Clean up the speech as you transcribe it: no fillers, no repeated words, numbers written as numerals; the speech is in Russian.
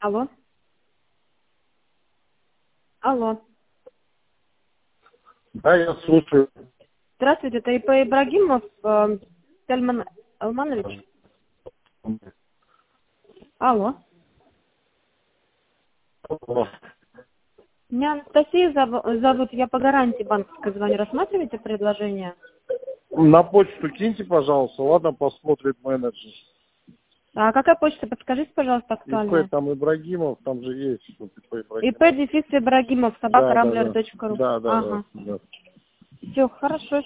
Алло. Алло. Да, я слушаю. Здравствуйте, это ИП Ибрагимов Сальман Алманович. Алло. Меня Анастасия зовут, я по гарантии банковской звоню. Рассматриваете предложение? На почту киньте, пожалуйста. Ладно, посмотрит менеджер. А какая почта? Подскажите, пожалуйста, актуальная. ИП там Ибрагимов, там же есть что ИП Ибрагимов. ИП дефис Ибрагимов, Да. собака.рамблер.ру. Да. Ага. Да. Все, хорошо.